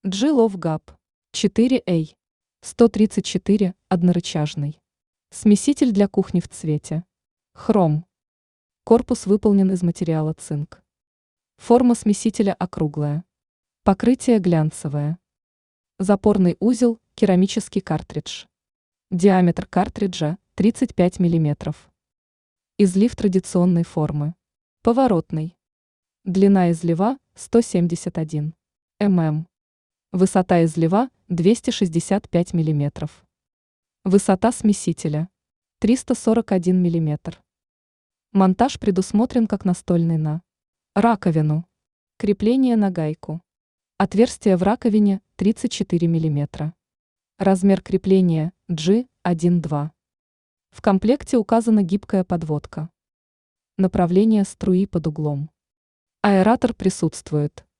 G-Love Gap 4A 134 однорычажный. Смеситель для кухни в цвете. Хром. Корпус выполнен из материала цинк. Форма смесителя округлая. Покрытие глянцевое. Запорный узел – керамический картридж. Диаметр картриджа – 35 мм. Излив традиционной формы. Поворотный. Длина излива – 171 мм. Высота излива – 265 мм. Высота смесителя – 341 мм. Монтаж предусмотрен как настольный на раковину. Крепление на гайку. Отверстие в раковине 34 мм. Размер крепления G1-2. В комплекте указана гибкая подводка. Направление струи под углом. Аэратор присутствует.